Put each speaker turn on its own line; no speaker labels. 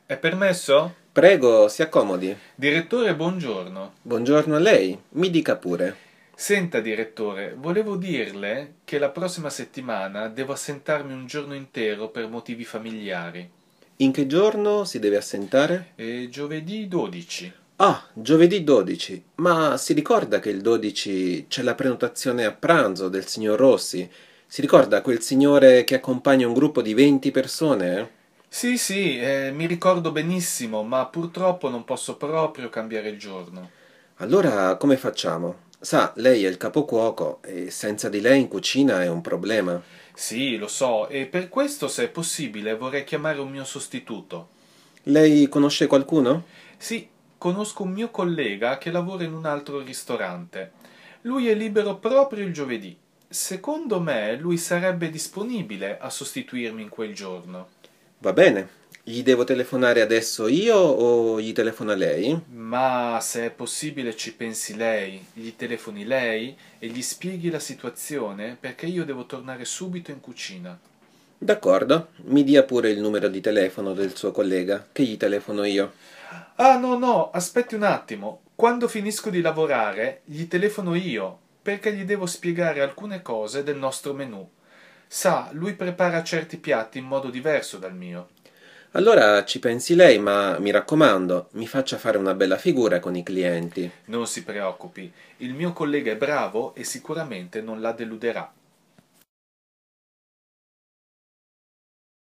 È permesso?
Prego, si accomodi.
Direttore, buongiorno.
Buongiorno a lei. Mi dica pure.
Senta, direttore, volevo dirle che la prossima settimana devo assentarmi un giorno intero per motivi familiari.
In che giorno si deve assentare?
Giovedì 12.
Ah, giovedì 12. Ma si ricorda che il 12 c'è la prenotazione a pranzo del signor Rossi? Si ricorda quel signore che accompagna un gruppo di 20 persone?
Sì, sì, mi ricordo benissimo, ma purtroppo non posso proprio cambiare il giorno.
Allora come facciamo? Sa, lei è il capocuoco e senza di lei in cucina è un problema.
Sì, lo so, e per questo, se è possibile, vorrei chiamare un mio sostituto.
Lei conosce qualcuno?
Sì, conosco un mio collega che lavora in un altro ristorante. Lui è libero proprio il giovedì. Secondo me lui sarebbe disponibile a sostituirmi in quel giorno.
Va bene. Gli devo telefonare adesso io o gli telefona lei?
Ma se è possibile ci pensi lei, gli telefoni lei e gli spieghi la situazione perché io devo tornare subito in cucina.
D'accordo, mi dia pure il numero di telefono del suo collega, che gli telefono io.
Ah, no, no, aspetti un attimo. Quando finisco di lavorare, gli telefono io, perché gli devo spiegare alcune cose del nostro menù. Sa, lui prepara certi piatti in modo diverso dal mio.
Allora ci pensi lei, ma mi raccomando, mi faccia fare una bella figura con i clienti.
Non si preoccupi, il mio collega è bravo e sicuramente non la deluderà.